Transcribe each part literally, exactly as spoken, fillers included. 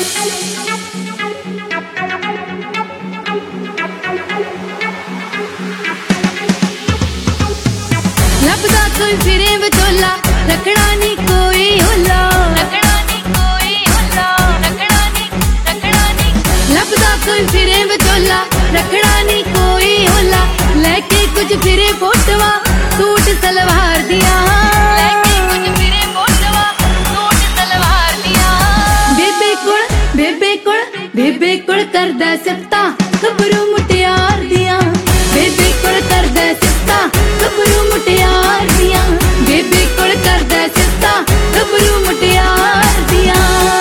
ਲੱਭਦਾ ਕੋਈ ਫਿਰੇ ਵਿਚੋਲਾ, ਰੱਖਣਾ ਨੀ ਕੋਈ ਹੋਲਾ, ਰੱਖਣਾ ਨੀ ਕੋਈ ਹੋਲਾ, ਰੱਖਣਾ ਨੀ, ਰੱਖਣਾ ਨੀ। ਲੱਭਦਾ ਕੋਈ ਫਿਰੇ ਵਿਚੋਲਾ, ਰੱਖਣਾ ਨੀ ਕੋਈ ਹੋਲਾ, ਲੈ ਕੇ ਕੁਝ ਫਿਰੇ ਫੋਟੋਆਂ ਸੂਟ ਸਲਵਾਰ ਦੀਆਂ, ਲੈ ਕੇ ਕੁਝ ਫਿਰੇ ਫੋਟੋਆਂ ਸੂਟ ਸਲਵਾਰ ਦੀਆਂ। ਬੇਬੇ ਕੋਲ ਬੇਬੇ ਕੋਲ ਬੇਬੇ ਕੋਲ ਕਰਦਾ ਸਿਫਤਾਂ ਗੱਭਰੂ ਮੁਟਿਆਰ ਦੀਆਂ, ਬੇਬੇ ਕੋਲ ਕਰਦਾ ਸਿਫਤਾਂ ਗੱਭਰੂ ਮੁਟਿਆਰ ਦੀਆਂ, ਬੇਬੇ ਕੋਲ ਕਰਦਾ ਸਿਫਤਾਂ ਗੱਭਰੂ ਮੁਟਿਆਰ ਦੀਆਂ।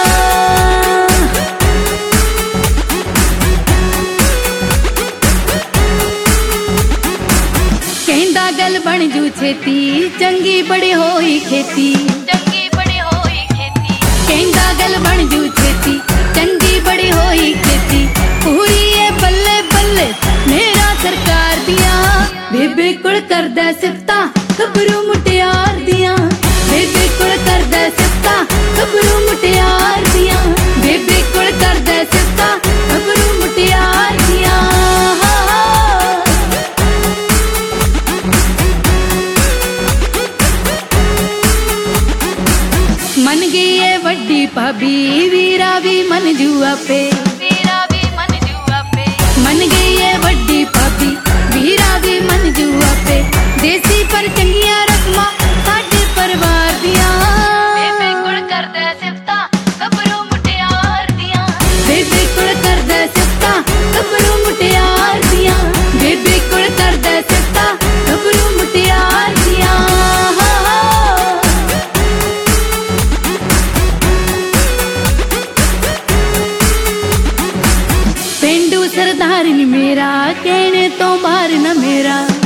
ਕਹਿੰਦਾ ਗੱਲ ਬਣ ਜੂ ਛੇਤੀ, ਚੰਗੀ ਬੜੀ ਹੋਈ ਖੇਤੀ, ਚੰਗੀ ਬੜੀ ਹੋਈ ਖੇਤੀ। ਕਹਿੰਦਾ ਗੱਲ ਬਣ ਜੂ ਛੇਤੀ, ਚੰਗੀ ਬੜੀ ਹੋਈ ਖੇਤੀ, ਪੂਰੀ ਏ ਬੱਲੇ ਬੱਲੇ ਮੇਰਾ ਸਰਕਾਰ ਦੀਆਂ। ਬੇਬੇ ਕੋਲ ਕਰਦਾ ਸਿਫਤਾਂ ਗੱਭਰੂ ਮੁਟਿਆਰ ਦੀਆਂ, ਬੇਬੇ ਕੋਲ ਕਰਦਾ ਸਿਫਤਾਂ ਗੱਭਰੂ ਮੁਟਿਆਰ ਦੀਆਂ, ਬੇਬੇ ਕੋਲ ਕਰਦਾ ਸਿਫਤਾਂ ਗੱਭਰੂ ਮੁਟਿਆਰ ਦੀਆਂ। ਮੰਨ ਗਈ ਏ ਵੱਡੀ ਭਾਬੀ, ਵੀਰਾ ਵੀ ਮੰਨ ਜੂ ਆਪੇ, ਵੀਰਾ ਵੀ ਮੰਨ ਜੂ ਆਪੇ। ਮੰਨ ਗਈ ਏ ਵੱਡੀ ਭਾਬੀ, ਵੀਰਾ ਵੀ ਮੰਨ ਜੂ ਆਪੇ, ਦੇਸੀ ਪਰ ਚੰਗੀਆਂ ਰਸਮਾਂ ਸਾਡੇ ਪਰਿਵਾਰ ਦੀਆਂ। ਬੇਬੇ ਕੋਲ ਕਰਦਾ ਸਿਫਤਾਂ ਗੱਭਰੂ ਮੁਟਿਆਰ ਦੀਆਂ, ਬੇਬੇ ਕੋਲ ਕਰਦਾ ਸਿਫਤਾਂ ਗੱਭਰੂ ਮੁਟਿਆਰ ਦੀਆਂ, ਬੇਬੇ ਕੋਲ ਕਰਦਾ ਸਿਫਤਾਂ ਗੱਭਰੂ ਮੁਟਿਆਰ ਦੀਆਂ। ਪੇਂਡੂ ਸਰਦਾਰ ਨੀ ਮੇਰਾ, ਕਹਿਣੇ ਤੋਂ ਬਾਹਰ ਨਾ ਮੇਰਾ।